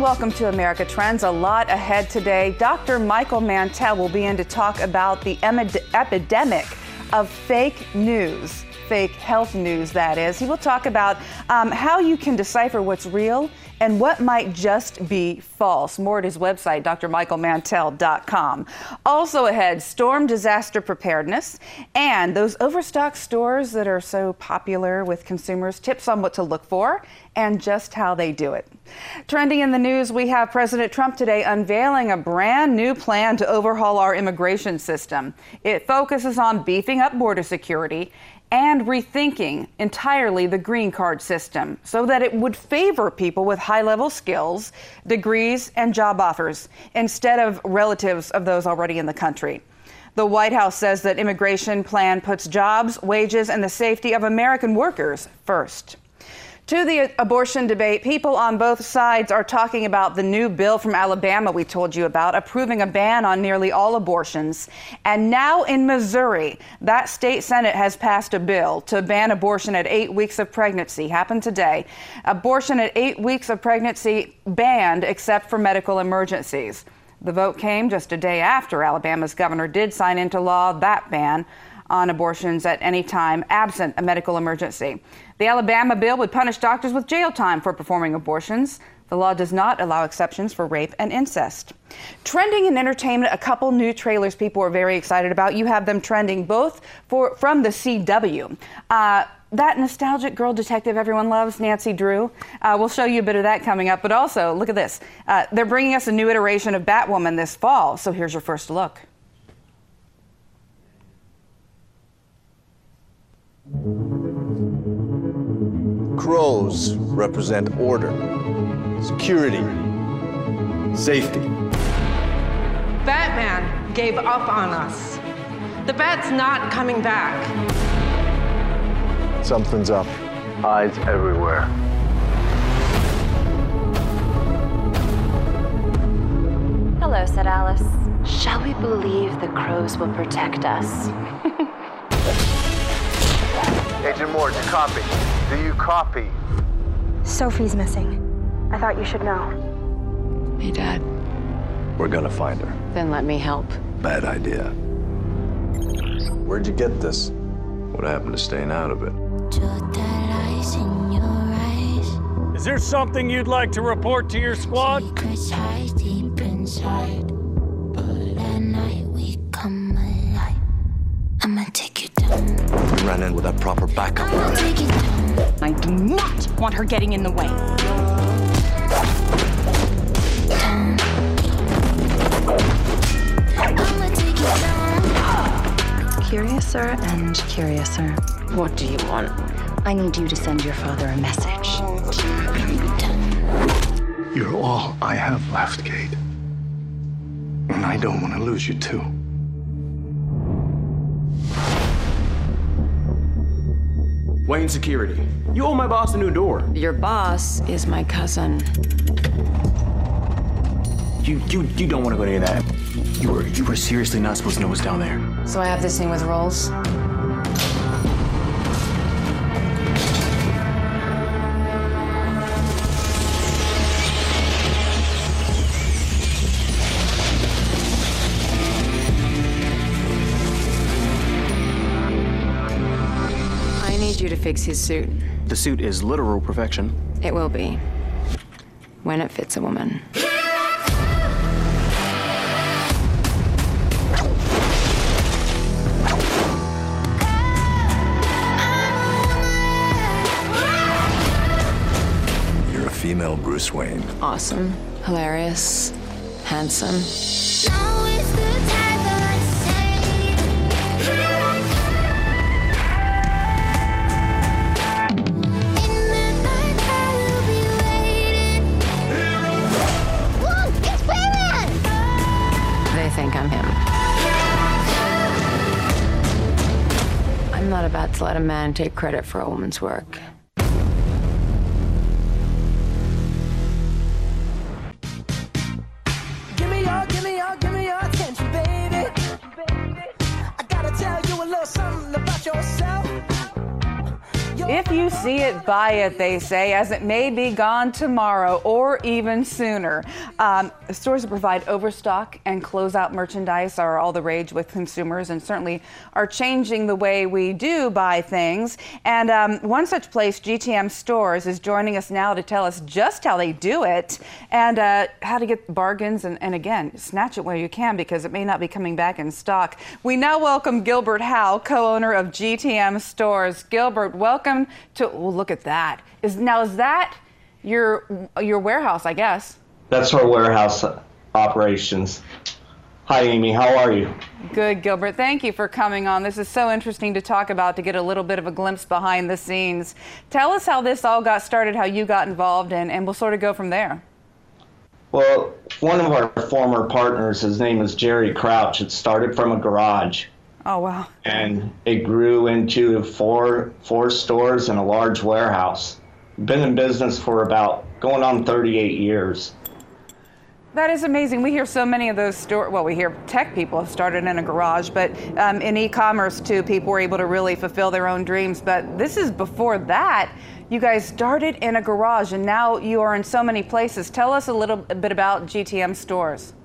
welcome to America Trends. A lot ahead today. Dr. Michael Mantell will be in to talk about the epidemic of fake news, fake health news, that is. He will talk about how you can decipher what's real and what might just be false. More at his website, drmichaelmantell.com. Also ahead, storm disaster preparedness and those overstocked stores that are so popular with consumers, tips on what to look for and just how they do it. Trending in the news, we have President Trump today unveiling a brand new plan to overhaul our immigration system. It focuses on beefing up border security and rethinking entirely the green card system so that it would favor people with high-level skills, degrees, and job offers instead of relatives of those already in the country. The White House says that immigration plan puts jobs, wages, and the safety of American workers first. To the abortion debate, people on both sides are talking about the new bill from Alabama we told you about, approving a ban on nearly all abortions. And now in Missouri, that state Senate has passed a bill to ban abortion at 8 weeks of pregnancy. Happened today. Abortion at 8 weeks of pregnancy banned except for medical emergencies. The vote came just a day after Alabama's governor did sign into law that ban on abortions at any time absent a medical emergency. The Alabama bill would punish doctors with jail time for performing abortions. The law does not allow exceptions for rape and incest. Trending in entertainment, a couple new trailers people are very excited about. You have them trending both from the CW. That nostalgic girl detective everyone loves, Nancy Drew. We'll show you a bit of that coming up. But also, look at this. They're bringing us a new iteration of Batwoman this fall. So here's your first look. Crows represent order, security, safety. Batman gave up on us. The Bat's not coming back. Something's up. Eyes everywhere. Hello, said Alice. Shall we believe the crows will protect us? Agent Moore, do you copy? Do you copy? Sophie's missing. I thought you should know. Hey, Dad. We're gonna find her. Then let me help. Bad idea. Where'd you get this? What happened to staying out of it? Is there something you'd like to report to your squad? I'ma take you down. We ran in without proper backup. I'ma take you down. I do not want her getting in the way. Down. I'ma take you down. Curiouser and curiouser. What do you want? I need you to send your father a message. You're all I have left, Kate. And I don't want to lose you too. Wayne Security. You owe my boss a new door. Your boss is my cousin. You don't want to go to any of that. You were seriously not supposed to know what's down there. So I have this thing with rolls? I need you to fix his suit. The suit is literal perfection. It will be. When it fits a woman. You're a female Bruce Wayne. Awesome, hilarious, handsome. Now is the time that I say. In the night I will be waiting. Whoa, it's Batman! They think I'm him. I'm not about to let a man take credit for a woman's work. Give me your attention, baby. I gotta tell you a little something about yourself. If you see it, buy it, they say, as it may be gone tomorrow or even sooner. Stores that provide overstock and closeout merchandise are all the rage with consumers and certainly are changing the way we do buy things. And one such place, GTM Stores, is joining us now to tell us just how they do it and how to get bargains and again, snatch it where you can because it may not be coming back in stock. We now welcome Gilbert Howe, co-owner of GTM Stores. Gilbert, welcome to, well, look at that. Is that your warehouse, I guess? That's our warehouse operations. Hi, Amy. How are you? Good, Gilbert. Thank you for coming on. This is so interesting to talk about, to get a little bit of a glimpse behind the scenes. Tell us how this all got started, how you got involved, and we'll sort of go from there. Well, one of our former partners, his name is Jerry Crouch. It started from a garage. Oh, wow. And it grew into four stores and a large warehouse. Been in business for about going on 38 years. That is amazing. We hear so many of those stores. Well, we hear tech people have started in a garage, but in e-commerce too, people were able to really fulfill their own dreams. But this is before that. You guys started in a garage and now you are in so many places. Tell us a little bit about GTM Stores.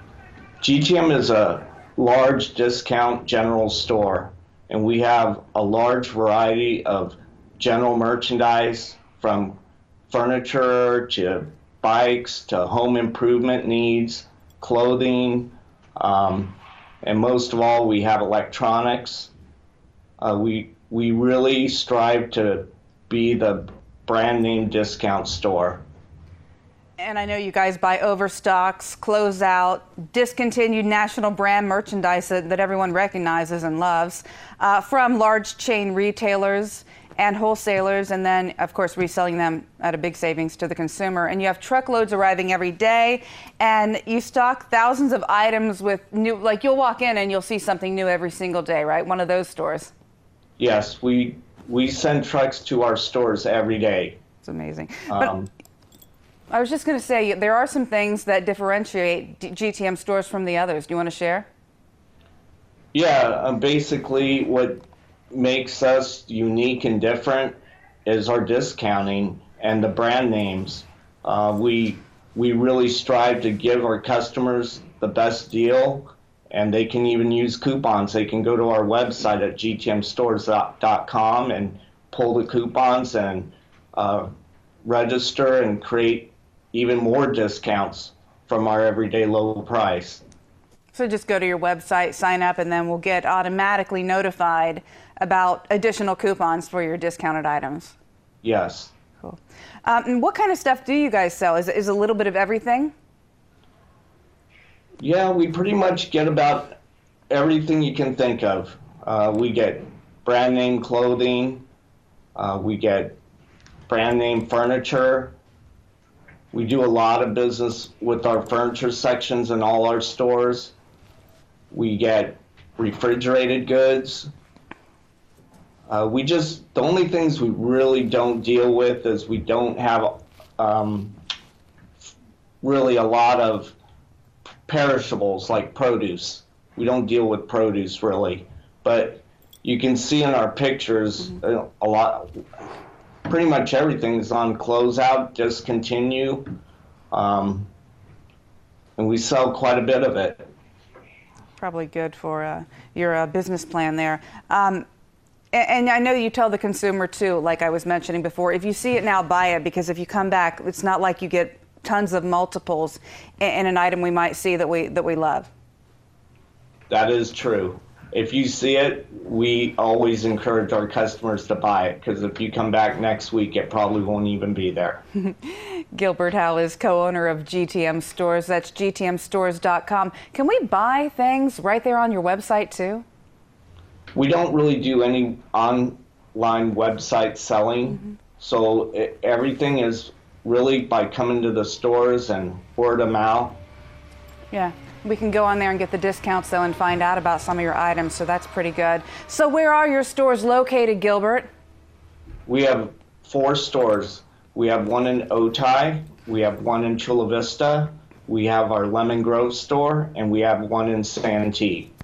GTM is a large discount general store, and we have a large variety of general merchandise from furniture to bikes to home improvement needs, clothing, and most of all, we have electronics. We really strive to be the brand name discount store. And I know you guys buy overstocks, closeout, discontinued national brand merchandise that everyone recognizes and loves from large chain retailers and wholesalers, and then, of course, reselling them at a big savings to the consumer. And you have truckloads arriving every day, and you stock thousands of items with new, like you'll walk in and you'll see something new every single day, right? One of those stores. Yes, we send trucks to our stores every day. It's amazing. But I was just going to say, there are some things that differentiate GTM Stores from the others. Do you want to share? Yeah, basically what makes us unique and different is our discounting and the brand names. We really strive to give our customers the best deal, and they can even use coupons. They can go to our website at gtmstores.com and pull the coupons and register and create even more discounts from our everyday low price. So just go to your website, sign up, and then we'll get automatically notified about additional coupons for your discounted items. Yes. Cool. And what kind of stuff do you guys sell? Is a little bit of everything? Yeah, we pretty much get about everything you can think of. We get brand name clothing. We get brand name furniture. We do a lot of business with our furniture sections in all our stores. We get refrigerated goods. The only things we really don't deal with is we don't have really a lot of perishables like produce. We don't deal with produce really, but you can see in our pictures a lot. Pretty much everything is on closeout, discontinue, and we sell quite a bit of it. Probably good for your business plan there. And I know you tell the consumer too, like I was mentioning before, if you see it now, buy it, because if you come back, it's not like you get tons of multiples in an item we might see that we love. That is true. If you see it, we always encourage our customers to buy it, because if you come back next week, it probably won't even be there. Gilbert Howe is co-owner of GTM Stores. That's gtmstores.com. Can we buy things right there on your website too? We don't really do any online website selling, so everything is really by coming to the stores and word of mouth. Yeah. We can go on there and get the discounts, though, and find out about some of your items, so that's pretty good. So where are your stores located, Gilbert? We have 4 stores. We have one in Otay, we have one in Chula Vista, we have our Lemon Grove store, and we have one in Santee.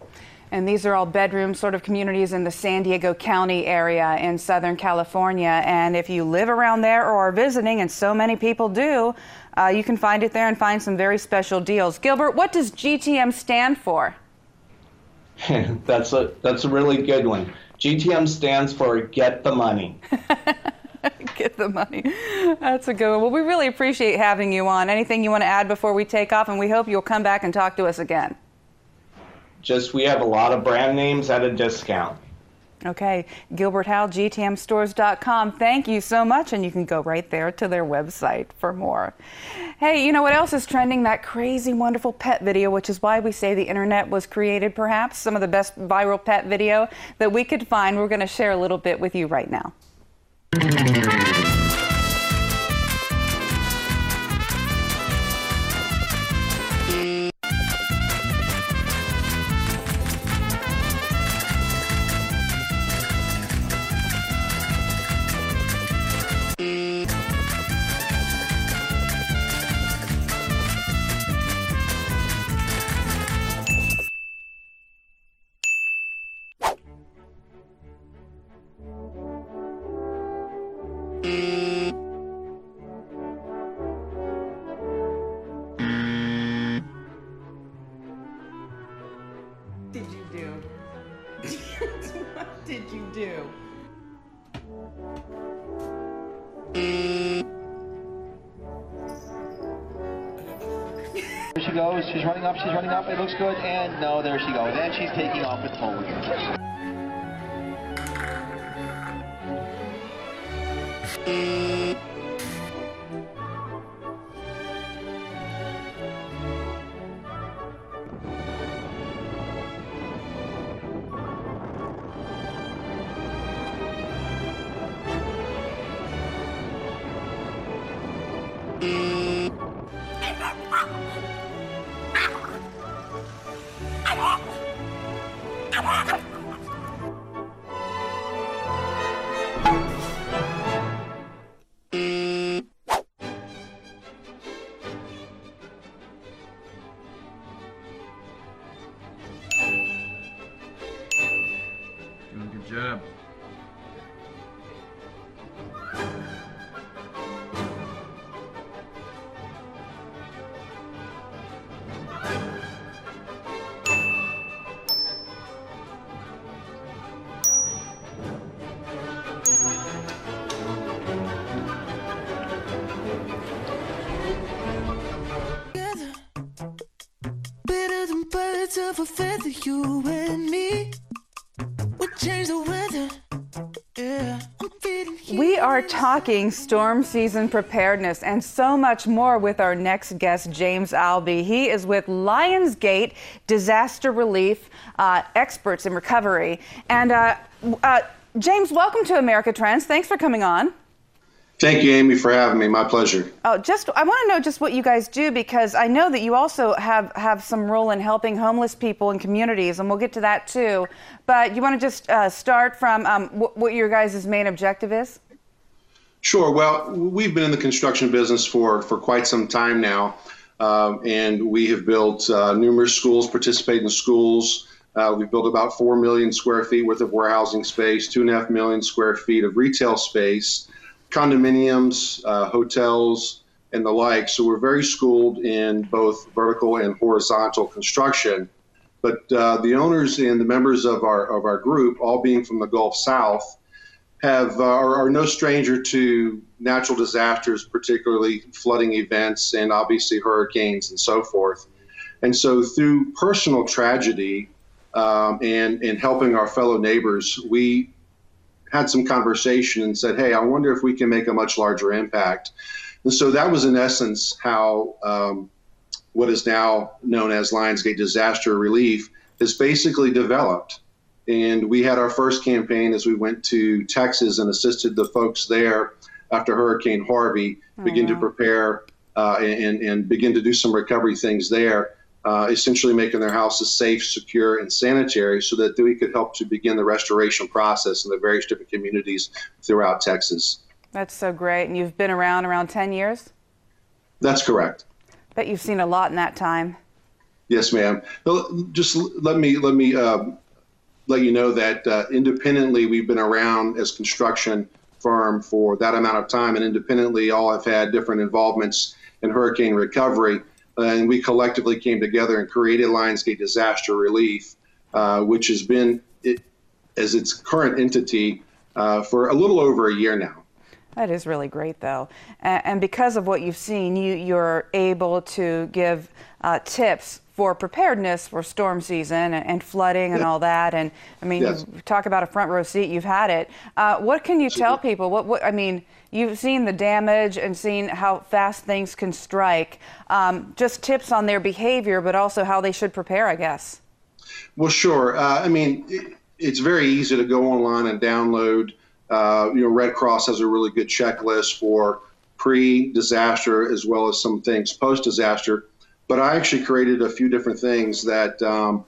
And these are all bedroom sort of communities in the San Diego County area in Southern California. And if you live around there or are visiting, and so many people do, you can find it there and find some very special deals. Gilbert, what does GTM stand for? That's a really good one. GTM stands for Get the Money. Get the money. That's a good one. Well, we really appreciate having you on. Anything you want to add before we take off? And we hope you'll come back and talk to us again. Just, we have a lot of brand names at a discount. Okay. Gilbert Howell, GTMstores.com. Thank you so much. And you can go right there to their website for more. Hey, you know what else is trending? That crazy, wonderful pet video, which is why we say the internet was created, perhaps. Some of the best viral pet video that we could find. We're going to share a little bit with you right now. Did you do? What did you do? There she goes. She's running up. She's running up. It looks good. And no, there she goes. And she's taking off with forward. Doing a good job. Better than birds of a feather, you and me. We change the weather. Yeah, I'm feeling here. We are talking storm season preparedness and so much more with our next guest, James Albee. He is with Lionsgate Disaster Relief, experts in recovery. And James, welcome to America Trends. Thanks for coming on. Thank you, Amy, for having me. My pleasure. Oh, I want to know just what you guys do, because I know that you also have some role in helping homeless people in communities, and we'll get to that too. But you want to just start from what your guys' main objective is? Sure. Well, we've been in the construction business for quite some time now, and we have built numerous schools, participated in schools. We've built about 4 million square feet worth of warehousing space, 2.5 million square feet of retail space, condominiums, hotels, and the like. So we're very schooled in both vertical and horizontal construction. But the owners and the members of our group, all being from the Gulf South, are no stranger to natural disasters, particularly flooding events and obviously hurricanes and so forth. And so through personal tragedy and helping our fellow neighbors, we had some conversation and said, hey, I wonder if we can make a much larger impact. And so that was in essence how what is now known as Lionsgate Disaster Relief is basically developed. And we had our first campaign as we went to Texas and assisted the folks there after Hurricane Harvey, begin to prepare and begin to do some recovery things there. Essentially making their houses safe, secure, and sanitary so that we could help to begin the restoration process in the various different communities throughout Texas. That's so great. And you've been around 10 years? That's correct. Bet you've seen a lot in that time. Yes, ma'am. Just let me let you know that independently we've been around as construction firm for that amount of time, and independently all have had different involvements in hurricane recovery, and we collectively came together and created Lionsgate Disaster Relief, which has been as its current entity for a little over a year now. That is really great, though. And because of what you've seen, you're able to give tips for preparedness for storm season and flooding and all that. And I mean, you talk about a front row seat, you've had it. What can you tell people? What I mean, you've seen the damage and seen how fast things can strike. Just tips on their behavior, but also how they should prepare, I guess. Well, sure. I mean, it's very easy to go online and download. Red Cross has a really good checklist for pre-disaster as well as some things post-disaster. But I actually created a few different things that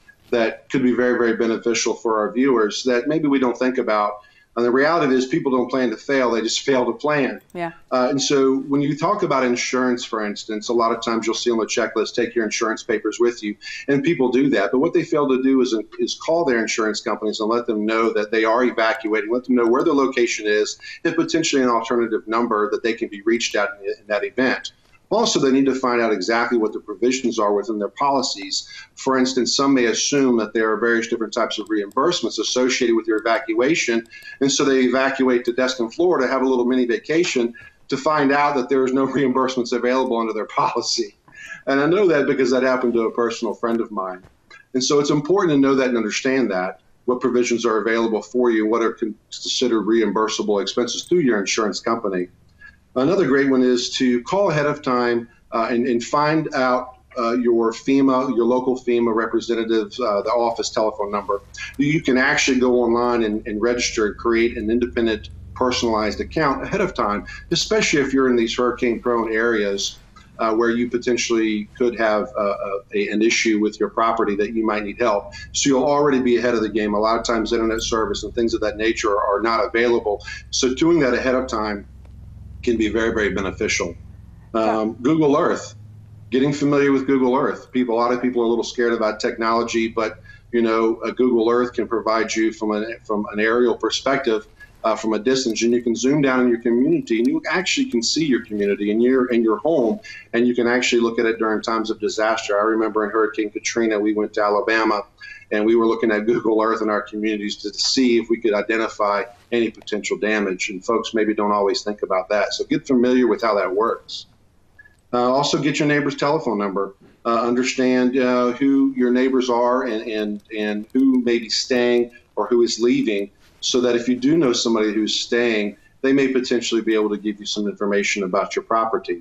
that could be very, very beneficial for our viewers that maybe we don't think about. And the reality is people don't plan to fail, they just fail to plan. Yeah. And so when you talk about insurance, for instance, a lot of times you'll see on the checklist, take your insurance papers with you. And people do that. But what they fail to do is call their insurance companies and let them know that they are evacuating, let them know where their location is, and potentially an alternative number that they can be reached at in that event. Also, they need to find out exactly what the provisions are within their policies. For instance, some may assume that there are various different types of reimbursements associated with your evacuation, and so they evacuate to Destin, Florida, have a little mini vacation to find out that there is no reimbursements available under their policy. And I know that because that happened to a personal friend of mine. And so it's important to know that and understand that, what provisions are available for you, what are considered reimbursable expenses through your insurance company. Another great one is to call ahead of time and find out your local FEMA representative, the office telephone number. You can actually go online and register and create an independent personalized account ahead of time, especially if you're in these hurricane-prone areas where you potentially could have an issue with your property that you might need help. So you'll already be ahead of the game. A lot of times internet service and things of that nature are not available. So doing that ahead of time can be very, very beneficial. Google Earth, getting familiar with Google Earth. A lot of people are a little scared about technology, but Google Earth can provide you from an aerial perspective, from a distance, and you can zoom down in your community, and you actually can see your community and your home, and you can actually look at it during times of disaster. I remember in Hurricane Katrina, we went to Alabama, and we were looking at Google Earth in our communities to see if we could identify any potential damage. And folks maybe don't always think about that. So get familiar with how that works. Also get your neighbor's telephone number. Understand who your neighbors are and who may be staying or who is leaving, so that if you do know somebody who's staying, they may potentially be able to give you some information about your property.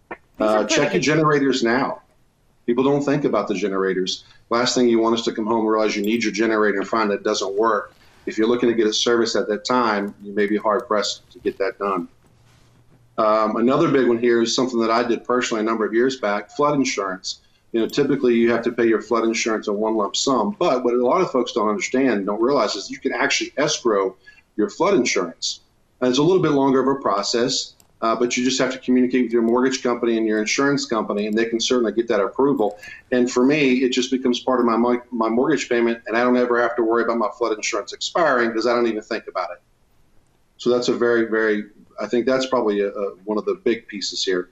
Check your generators now. People don't think about the generators. Last thing you want is to come home and realize you need your generator and find that it doesn't work. If you're looking to get a service at that time, you may be hard-pressed to get that done. Another big one here is something that I did personally a number of years back, flood insurance. Typically you have to pay your flood insurance in one lump sum, but what a lot of folks don't understand and don't realize is you can actually escrow your flood insurance. And it's a little bit longer of a process, but you just have to communicate with your mortgage company and your insurance company, and they can certainly get that approval. And for me, it just becomes part of my mortgage payment, and I don't ever have to worry about my flood insurance expiring because I don't even think about it. So that's a very, very, I think that's probably one of the big pieces here.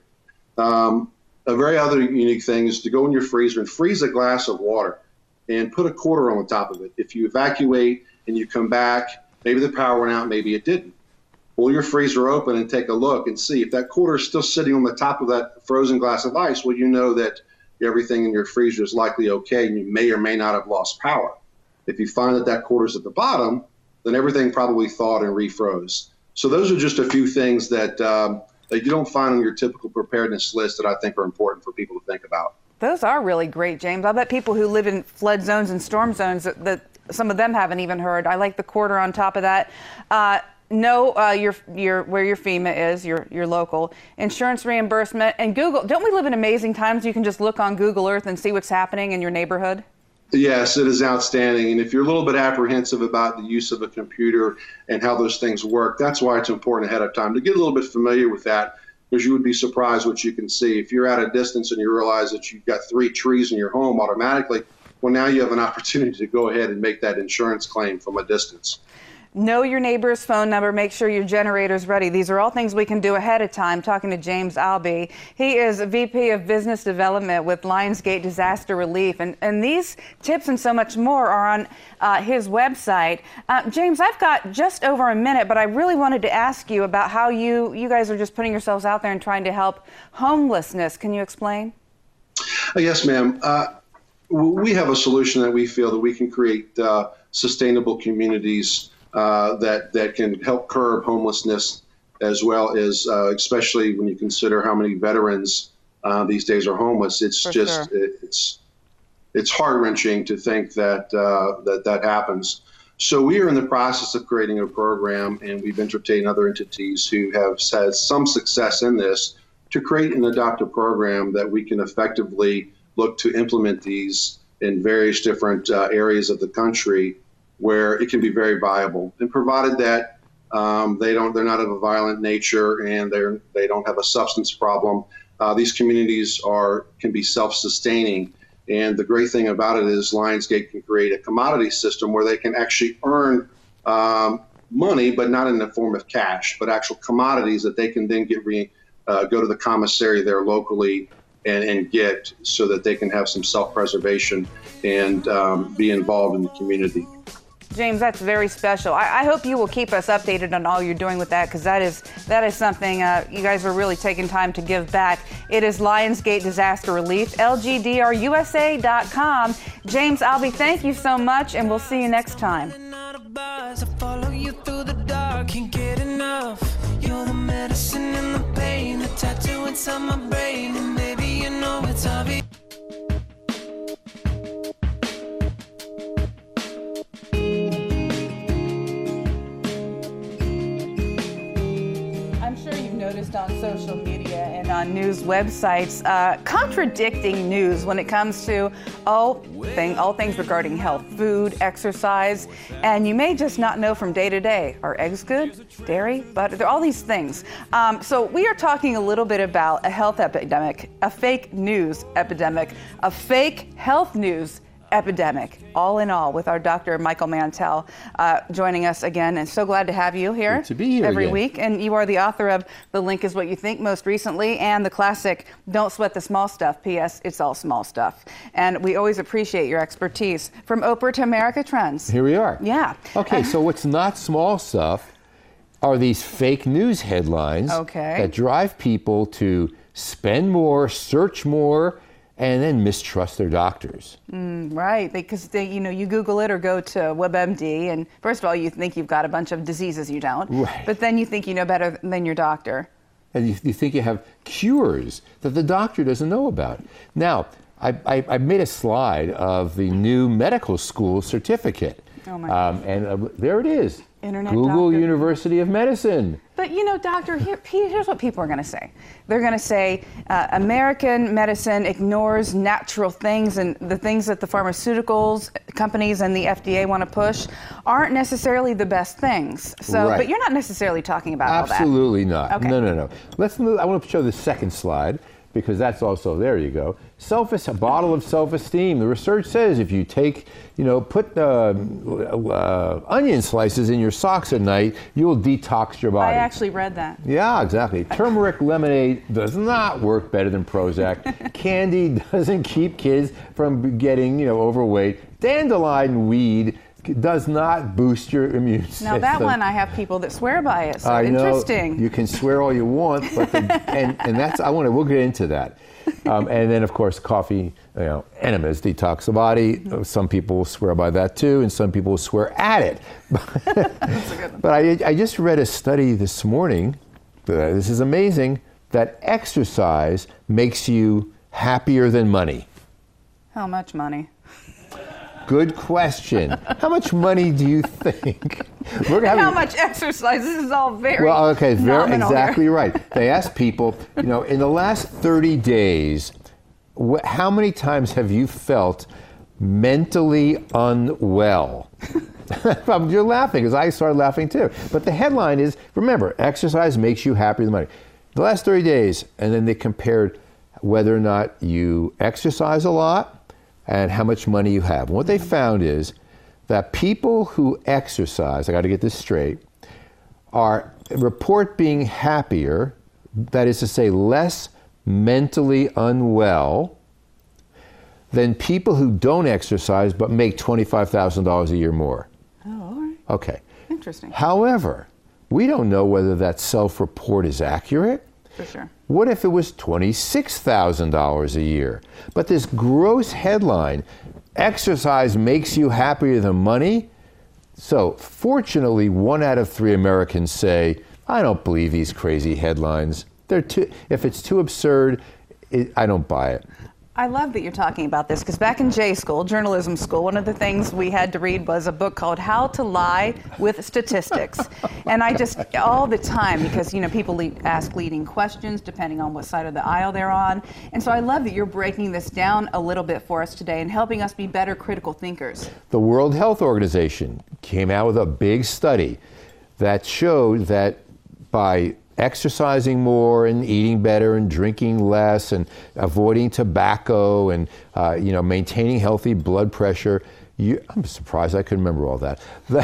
A very other unique thing is to go in your freezer and freeze a glass of water and put a quarter on the top of it. If you evacuate and you come back, maybe the power went out, maybe it didn't. Pull your freezer open and take a look and see if that quarter is still sitting on the top of that frozen glass of ice. Well, you know that everything in your freezer is likely okay, and you may or may not have lost power. If you find that that quarter's at the bottom, then everything probably thawed and refroze. So those are just a few things that that you don't find on your typical preparedness list that I think are important for people to think about. Those are really great, James. I bet people who live in flood zones and storm zones that some of them haven't even heard. I like the quarter on top of that. Know where your FEMA is, your local insurance reimbursement, and Google. Don't we live in amazing times? You can just look on Google Earth and see what's happening in your neighborhood. Yes, it is outstanding. And if you're a little bit apprehensive about the use of a computer and how those things work, that's why it's important ahead of time to get a little bit familiar with that. because you would be surprised what you can see. If you're at a distance and you realize that you've got 3 trees in your home automatically, well, now you have an opportunity to go ahead and make that insurance claim from a distance. Know your neighbor's phone number. Make sure your generator's ready. These are all things we can do ahead of time. Talking to James Albee. He is VP of Business Development with Lionsgate Disaster Relief. And these tips and so much more are on his website. James, I've got just over a minute, but I really wanted to ask you about how you guys are just putting yourselves out there and trying to help homelessness. Can you explain? Yes, ma'am. We have a solution that we feel that we can create sustainable communities that can help curb homelessness, as well as especially when you consider how many veterans these days are homeless. It's For just sure. it's heart-wrenching to think that that happens. So we are in the process of creating a program, and we've entertained other entities who have had some success in this to create and adopt a program that we can effectively look to implement these in various different areas of the country, where it can be very viable, and provided that they're not of a violent nature and they don't have a substance problem. These communities can be self-sustaining, and the great thing about it is Lionsgate can create a commodity system where they can actually earn money, but not in the form of cash, but actual commodities that they can then go to the commissary there locally and get, so that they can have some self-preservation and be involved in the community. James, that's very special. I hope you will keep us updated on all you're doing with that, because that is something you guys are really taking time to give back. It is Lionsgate Disaster Relief, LGDRUSA.com. James Albee, thank you so much, and we'll see you next time. I follow you through the dark, can't get enough. You're the medicine and the pain, the tattoo inside my brain, and maybe you know it's obvious. I'm sure you've noticed on social media and on news websites contradicting news when it comes to all things regarding health, food, exercise, and you may just not know from day to day. Are eggs good? Dairy? Butter? There are all these things. So we are talking a little bit about a health epidemic, a fake news epidemic, a fake health news epidemic, all in all, with our Dr. Michael Mantell joining us again, and so glad to have you here. Good to be here every again. week. And you are the author of The Link Is What You Think most recently, and the classic Don't Sweat the Small Stuff, P.S. It's All Small Stuff. And we always appreciate your expertise. From Oprah to America Trends. Here we are. Yeah. Okay, so what's not small stuff are these fake news headlines that drive people to spend more, search more, and then mistrust their doctors. Right, because you Google it or go to WebMD, and first of all, you think you've got a bunch of diseases you don't, Right. but then you think you know better than your doctor. And you think you have cures that the doctor doesn't know about. Now, I made a slide of the new medical school certificate. Oh my gosh. And there it is. Internet Google doctor. University of Medicine. But doctor, here's what people are going to say. They're going to say American medicine ignores natural things, and the things that the pharmaceuticals companies and the FDA want to push aren't necessarily the best things. So, Right. But you're not necessarily talking about all that. Absolutely not. Okay. No. Let's move. I want to show the second slide, because that's also, there you go. A bottle of self-esteem. The research says if you put onion slices in your socks at night, you will detox your body. I actually read that. Yeah, exactly. Turmeric lemonade does not work better than Prozac. Candy doesn't keep kids from getting, overweight. Dandelion weed does not boost your immune system. Now that one, I have people that swear by it. So I know, interesting. you can swear all you want, but we'll get into that. And then, of course, coffee, enemas detox the body. Some people will swear by that too, and some people will swear at it. But I just read a study this morning, this is amazing, that exercise makes you happier than money. How much money? Good question. How much money do you think? How much exercise? This is all very well. Okay, nominal exactly here. right. They asked people, in the last 30 days, how many times have you felt mentally unwell? You're laughing, because I started laughing too. But the headline is, remember, exercise makes you happier than money. the last 30 days, and then they compared whether or not you exercise a lot and how much money you have. And what they found is that people who exercise, I got to get this straight, report being happier, that is to say less mentally unwell, than people who don't exercise but make $25,000 a year more. Oh, all right. Okay. Interesting. However, we don't know whether that self-report is accurate. For sure. What if it was $26,000 a year? But this gross headline, exercise makes you happier than money. So fortunately, 1 out of 3 Americans say, I don't believe these crazy headlines. If it's too absurd, I don't buy it. I love that you're talking about this, because back in J school, journalism school, one of the things we had to read was a book called How to Lie with Statistics. And I just, all the time, because, people ask leading questions depending on what side of the aisle they're on. And so I love that you're breaking this down a little bit for us today and helping us be better critical thinkers. The World Health Organization came out with a big study that showed that by exercising more and eating better and drinking less and avoiding tobacco and maintaining healthy blood pressure, I'm surprised I couldn't remember all that,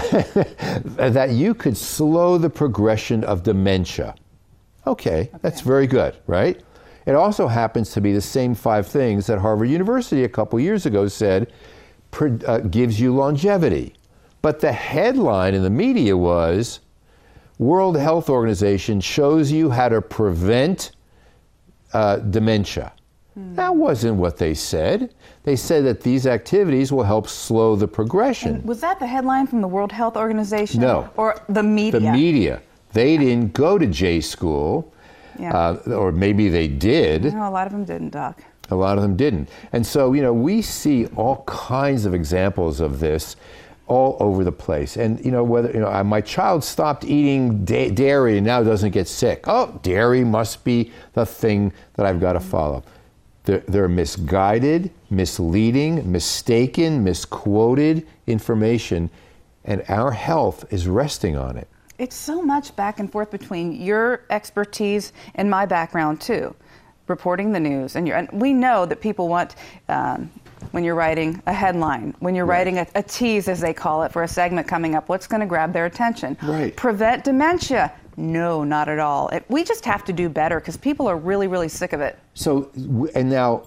that you could slow the progression of dementia. Okay, that's very good, right? It also happens to be the same 5 things that Harvard University a couple years ago said gives you longevity. But the headline in the media was, World Health Organization shows you how to prevent dementia. That wasn't what they said. They said that these activities will help slow the progression. And was that the headline from the World Health Organization? No. Or the media? The media. They didn't go to J school, or maybe they did. No, a lot of them didn't, Doc. A lot of them didn't. And so, we see all kinds of examples of this all over the place. And whether my child stopped eating dairy and now doesn't get sick. Oh, dairy must be the thing that I've got to follow. They're misguided, misleading, mistaken, misquoted information, and our health is resting on it. It's so much back and forth between your expertise and my background too, reporting the news. And we know that people want when you're writing a headline, when you're writing a tease, as they call it, for a segment coming up, what's going to grab their attention? Right. Prevent dementia. No, not at all. We just have to do better because people are really, really sick of it. So, and now,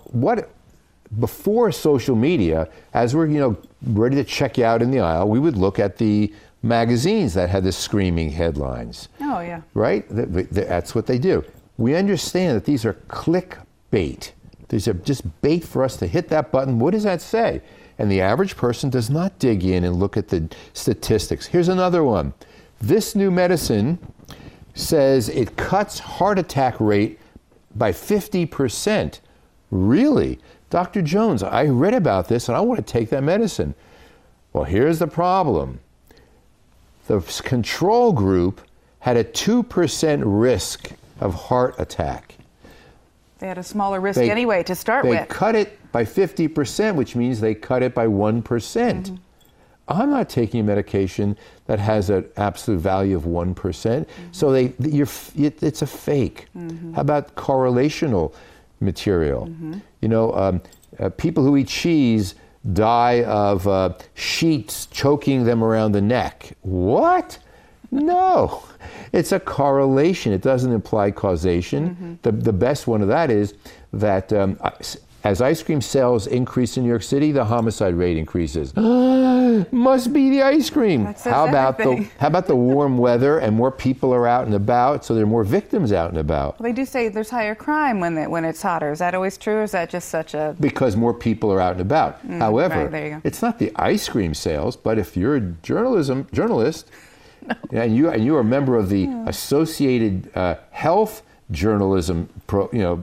before social media, as we're, ready to check you out in the aisle, we would look at the magazines that had the screaming headlines. Oh, yeah. Right? That's what they do. We understand that these are clickbait. These are just bait for us to hit that button. What does that say? And the average person does not dig in and look at the statistics. Here's another one. This new medicine says it cuts heart attack rate by 50%. Really? Dr. Jones, I read about this and I want to take that medicine. Well, here's the problem. The control group had a 2% risk of heart attack. They had a smaller risk anyway to start with. They cut it by 50%, which means they cut it by 1%. Mm-hmm. I'm not taking a medication that has an absolute value of 1%. Mm-hmm. So it's a fake. Mm-hmm. How about correlational material? Mm-hmm. People who eat cheese die of sheets choking them around the neck. What? No. It's a correlation. It doesn't imply causation. Mm-hmm. The best one of that is that as ice cream sales increase in New York City, the homicide rate increases. Must be the ice cream. How about the warm weather and more people are out and about, so there are more victims out and about? Well, they do say there's higher crime when it's hotter. Is that always true, or is that just such a... Because more people are out and about. However, right, there you go. It's not the ice cream sales, but if you're a journalist, and you are a member of the Associated Health Journalism, you're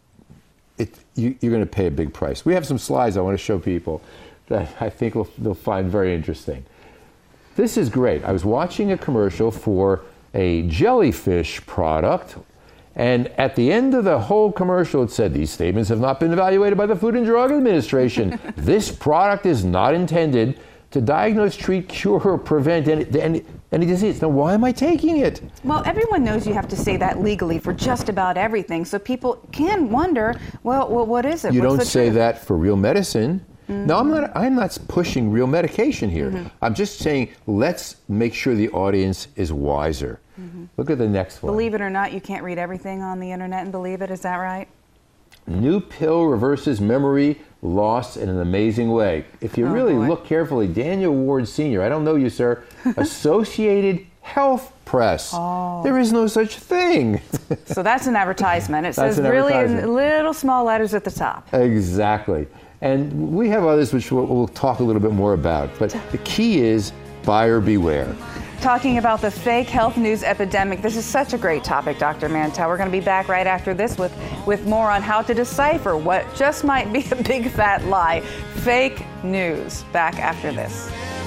going to pay a big price. We have some slides I want to show people that I think they'll find very interesting. This is great. I was watching a commercial for a jellyfish product, and at the end of the whole commercial it said, these statements have not been evaluated by the Food and Drug Administration. This product is not intended to diagnose, treat, cure, or prevent any disease. Now, why am I taking it? Well, everyone knows you have to say that legally for just about everything, so people can wonder, well what is it? You What's don't the say truth? that for real medicine. Mm-hmm. No, I'm not pushing real medication here. Mm-hmm. I'm just saying, let's make sure the audience is wiser. Mm-hmm. Look at the next one. Believe it or not, you can't read everything on the internet and believe it. Is that right? New pill reverses memory loss in an amazing way. If you really look carefully, Daniel Ward Sr., I don't know you, sir, Associated Health Press. Oh. There is no such thing. So that's an advertisement. It That's says an really advertisement. in little small letters at the top. Exactly. And we have others which we'll talk a little bit more about. But the key is buyer beware. Talking about the fake health news epidemic. This is such a great topic, Dr. Mantell. We're going to be back right after this with more on how to decipher what just might be a big fat lie. Fake news. Back after this.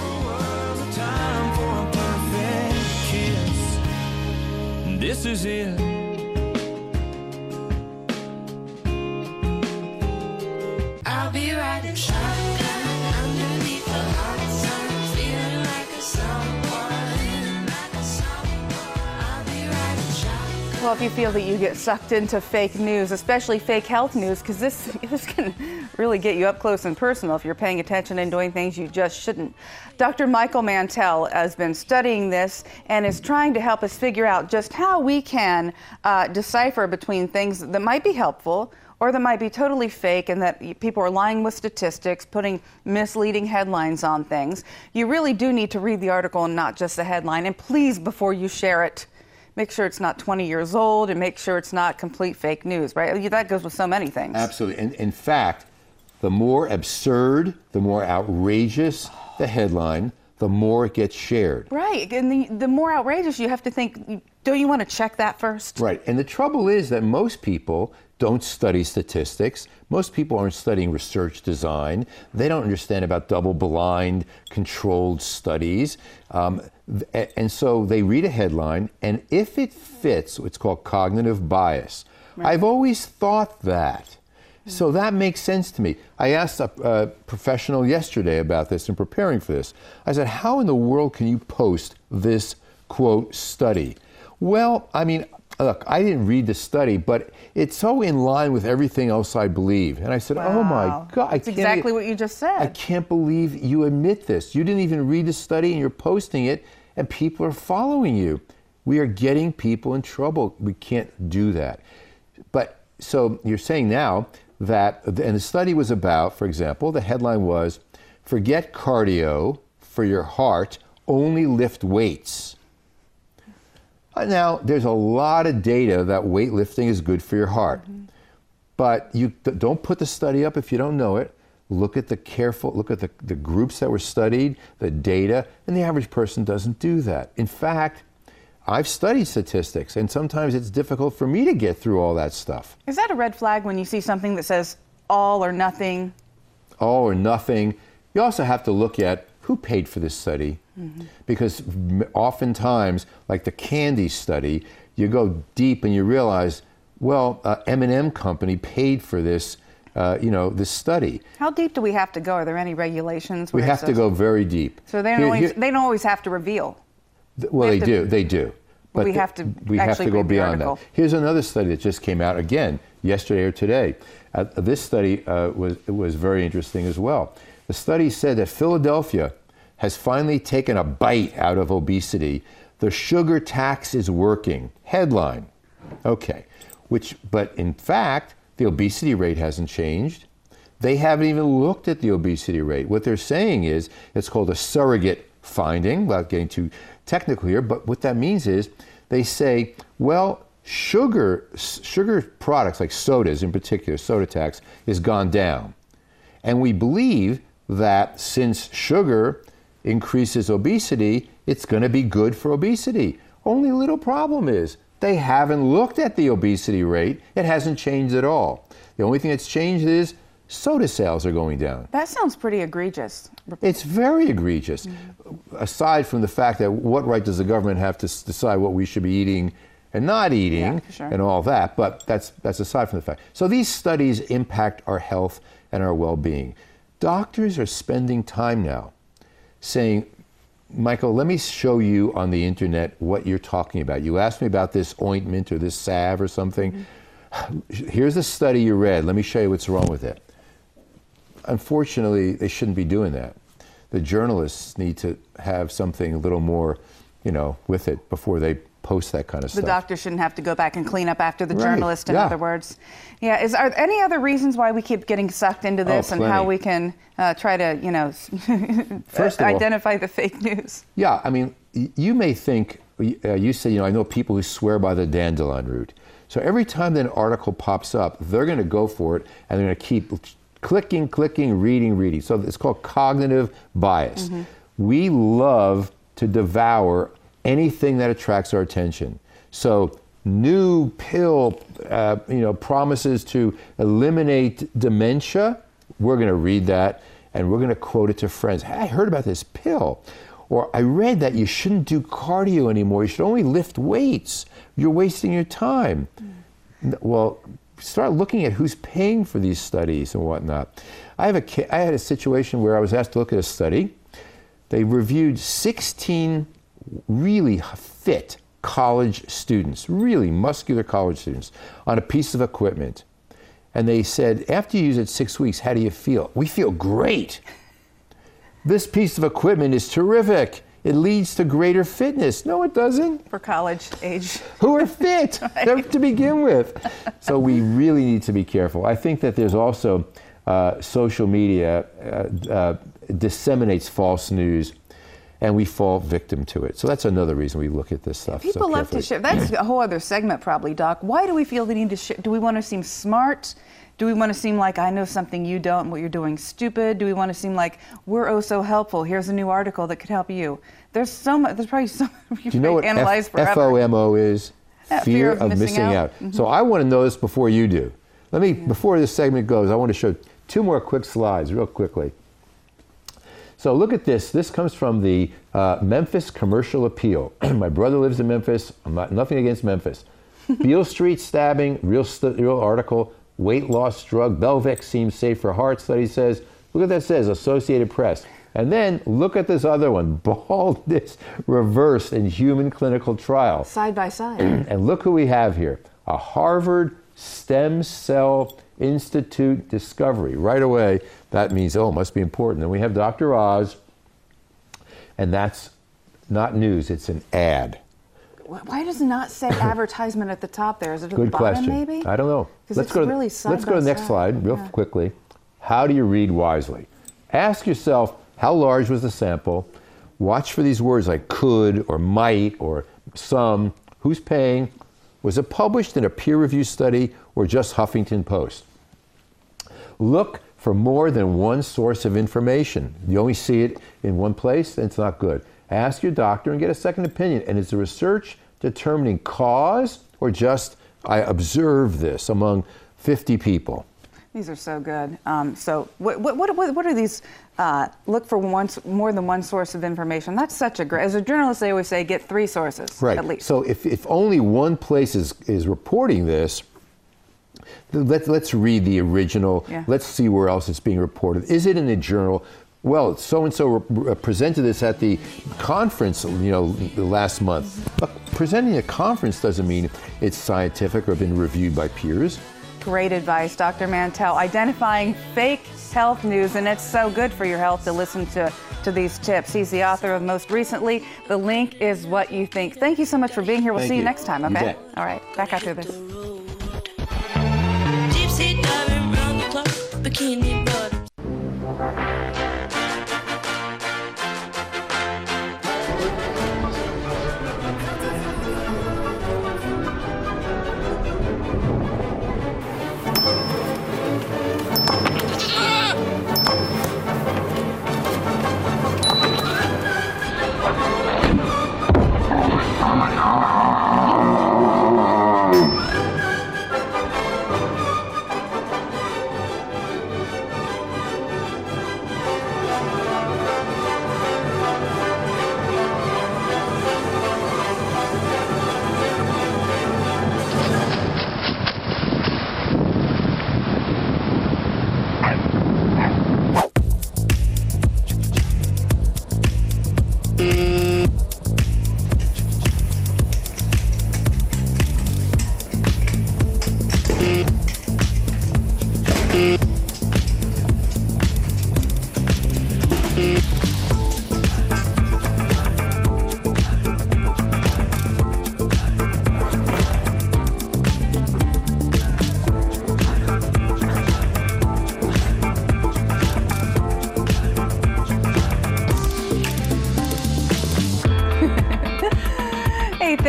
This is it. I'll be riding shotgun underneath the hot sun, feeling like a someone, I'll be riding shotgun. Well, if you feel that you get sucked into fake news, especially fake health news, because this can really get you up close and personal if you're paying attention and doing things you just shouldn't. Dr. Michael Mantell has been studying this and is trying to help us figure out just how we can decipher between things that might be helpful or that might be totally fake and that people are lying with statistics, putting misleading headlines on things. You really do need to read the article and not just the headline. And please, before you share it, make sure it's not 20 years old and make sure it's not complete fake news, right? That goes with so many things. Absolutely. And in fact, the more absurd, the more outrageous the headline, the more it gets shared. Right. And the more outrageous, you have to think, don't you want to check that first? Right. And the trouble is that most people don't study statistics. Most people aren't studying research design. They don't understand about double-blind controlled studies. And so they read a headline, and if it fits, it's called cognitive bias. Right. I've always thought that. So that makes sense to me. I asked a professional yesterday about this in preparing for this. I said, how in the world can you post this, quote, study? Well, I mean, look, I didn't read the study, but it's so in line with everything else I believe. And I said, wow. Oh my God. That's exactly what you just said. I can't believe you admit this. You didn't even read the study and you're posting it and people are following you. We are getting people in trouble. We can't do that. But so you're saying now that, and the study was about, for example, the headline was, forget cardio for your heart, only lift weights. Now, there's a lot of data that weightlifting is good for your heart. Mm-hmm. But you don't put the study up if you don't know it. Look at the groups that were studied, the data, and the average person doesn't do that. In fact, I've studied statistics, and sometimes it's difficult for me to get through all that stuff. Is that a red flag when you see something that says all or nothing? All or nothing. You also have to look at who paid for this study. Mm-hmm. Because oftentimes, like the candy study, you go deep and you realize, well, M&M company paid for this, this study. How deep do we have to go? Are there any regulations? We have to go very deep. So they don't always have to reveal. Well, they do. But we have to go beyond that. Here's another study that just came out again yesterday or today. This study was very interesting as well. The study said that Philadelphia has finally taken a bite out of obesity. The sugar tax is working. Headline. Okay. But in fact, the obesity rate hasn't changed. They haven't even looked at the obesity rate. What they're saying is it's called a surrogate finding, without getting too technical here, but what that means is they say, well, sugar products like sodas in particular, soda tax, has gone down. And we believe that since sugar increases obesity, it's going to be good for obesity. Only little problem is they haven't looked at the obesity rate. It hasn't changed at all. The only thing that's changed is soda sales are going down. That sounds pretty egregious. It's very egregious. Mm-hmm. Aside from the fact that what right does the government have to decide what we should be eating and not eating and all that, but that's aside from the fact. So these studies impact our health and our well-being. Doctors are spending time now saying, Michael, let me show you on the internet what you're talking about. You asked me about this ointment or this salve or something. Here's the study you read. Let me show you what's wrong with it. Unfortunately, they shouldn't be doing that. The journalists need to have something a little more, with it before they post that kind of stuff. The doctor shouldn't have to go back and clean up after the Right, journalist, in yeah. other words. Yeah. Are there any other reasons why we keep getting sucked into this and how plenty. we can try to, First of all- identify the fake news? Yeah, I mean, you may think, you say, I know people who swear by the dandelion root. So every time that an article pops up, they're going to go for it and they're going to keep clicking, reading. So it's called cognitive bias. We love to devour anything that attracts our attention. So new pill, promises to eliminate dementia, we're going to read that and we're going to quote it to friends. Hey, I heard about this pill. Or I read that you shouldn't do cardio anymore. You should only lift weights. You're wasting your time. Well, start looking at who's paying for these studies and whatnot. I had a situation where I was asked to look at a study. They reviewed 16 really fit college students, really muscular college students, on a piece of equipment. And they said, after you use it 6 weeks, how do you feel? We feel great. This piece of equipment is terrific. It leads to greater fitness. No, it doesn't. For college age. Who are fit to begin with? So we really need to be careful. I think that there's also social media disseminates false news, and we fall victim to it. So that's another reason we look at this stuff. People love to share. That's a whole other segment probably, Doc. Why do we feel the need to share? Do we want to seem smart? Do we want to seem like I know something you don't and what you're doing stupid? Do we want to seem like we're oh so helpful? Here's a new article that could help you. There's so much. There's probably so much. Do you know what FOMO is? Fear of missing out. So I want to know this before you do. Before this segment goes, I want to show 2 more quick slides real quickly. So look at this. This comes from the Memphis Commercial Appeal. My brother lives in Memphis. Nothing against Memphis. Beale Street stabbing, real article. Weight loss drug, Belvic seems safe for heart, study says. Look at that says, Associated Press. And then look at this other one, baldness reversed in human clinical trial. Side by side. And look who we have here, a Harvard Stem Cell Institute discovery. Right away, that means, it must be important. Then we have Dr. Oz, and that's not news, it's an ad. Why does it not say advertisement at the top there? Is it at Good the bottom, question. maybe? I don't know. Let's go to the next slide real quickly. How do you read wisely? Ask yourself, how large was the sample? Watch for these words like could or might or some. Who's paying? Was it published in a peer-reviewed study or just Huffington Post? Look for more than one source of information. You only see it in one place, then it's not good. Ask your doctor and get a second opinion. And is the research determining cause or just, I observed this among 50 people? These are so good. So what are these, look for more than one source of information? That's such a great, as a journalist, they always say, get 3 sources, at least. So if only one place is reporting this, let's read the original. Yeah. Let's see where else it's being reported. Is it in a journal? Well, so-and-so presented this at the conference, last month. But presenting a conference doesn't mean it's scientific or been reviewed by peers. Great advice, Dr. Mantell. Identifying fake health news, and it's so good for your health to listen to these tips. He's the author of most recently, The Link is What You Think. Thank you so much for being here. We'll see you next time, okay? All right, back after this. Gypsy diving round the clock, bikini bottoms.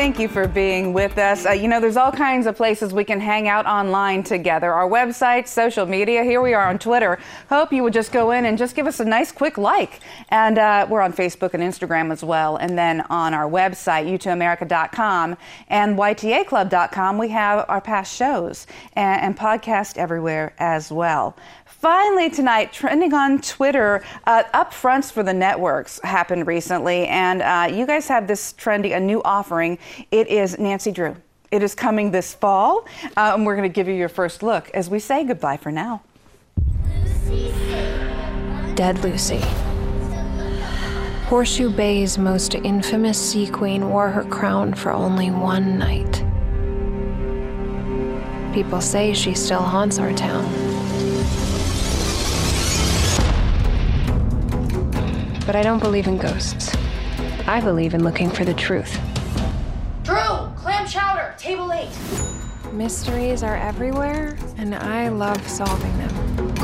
Thank you for being with us. There's all kinds of places we can hang out online together. Our website, social media. Here we are on Twitter. Hope you would just go in and just give us a nice quick like. And we're on Facebook and Instagram as well. And then on our website, u2america.com and ytaclub.com, we have our past shows and podcast everywhere as well. Finally tonight, trending on Twitter, upfronts for the networks happened recently, and you guys have this trendy, a new offering. It is Nancy Drew. It is coming this fall, and we're going to give you your first look as we say goodbye for now. Dead Lucy. Horseshoe Bay's most infamous sea queen wore her crown for only one night. People say she still haunts our town. But I don't believe in ghosts. I believe in looking for the truth. Drew, clam chowder, table 8. Mysteries are everywhere, and I love solving them.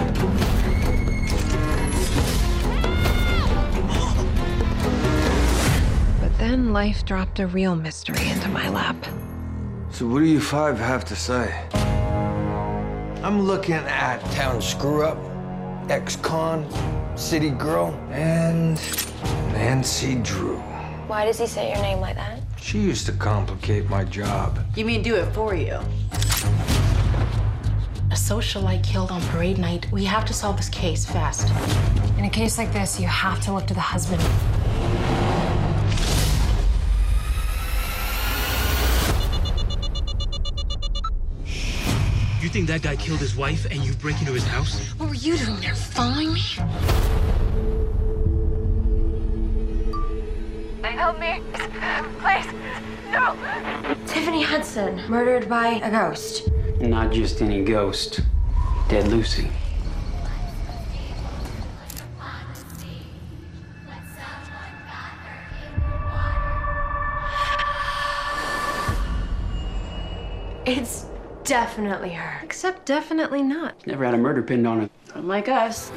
But then life dropped a real mystery into my lap. So what do you five have to say? I'm looking at town screw-up, ex-con, city girl, and Nancy Drew. Why does he say your name like that? She used to complicate my job. You mean do it for you? A socialite killed on parade night. We have to solve this case fast. In a case like this, you have to look to the husband. You think that guy killed his wife and you break into his house? What were you doing there, following me? Help me. Please. No. Tiffany Hudson, murdered by a ghost. Not just any ghost. Dead Lucy. It's definitely her. Except definitely not. Never had a murder pinned on her. Unlike us.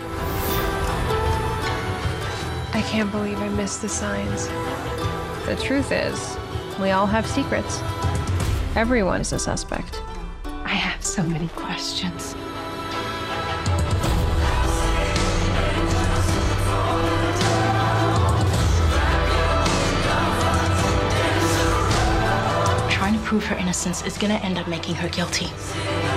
I can't believe I missed the signs. The truth is, we all have secrets. Everyone is a suspect. I have so many questions. Trying to prove her innocence is gonna end up making her guilty.